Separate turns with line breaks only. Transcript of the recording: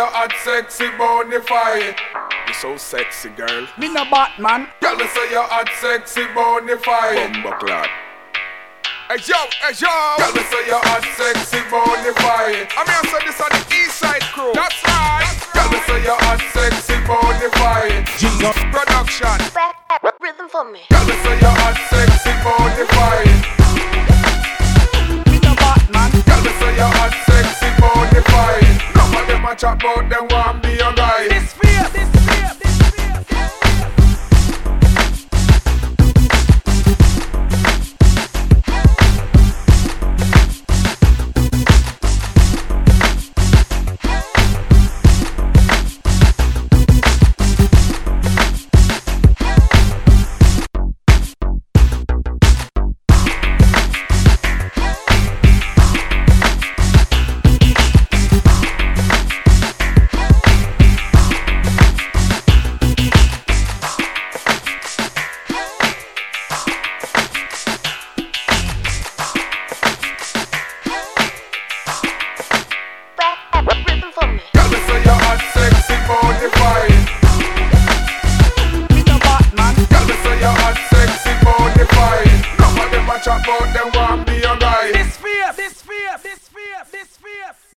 you hot, sexy, bonafide. You so sexy, girl.
Me no Batman.
Girl, you say you hot, sexy, bonafide. Bumbleclad. Hey yo, hey yo. Girl, you say you hot, sexy, bonafide. I mean, I said this on the east side crew. That's right. Girl, you say you hot, sexy, bonafide.
Jesus
production.
Rhythm for me.
Girl, you say you hot, sexy, bonafide.
Me no Batman.
Girl, you say you hot, sexy, bonafide. None of them a chat about them want be a guy.
This fear, this fear, this fear.
Rhythm for me.
Girl, you say you hot, sexy, bonafide.
Me no Batman.
Girl, you say you hot, sexy, bonafide. None of them a chat about them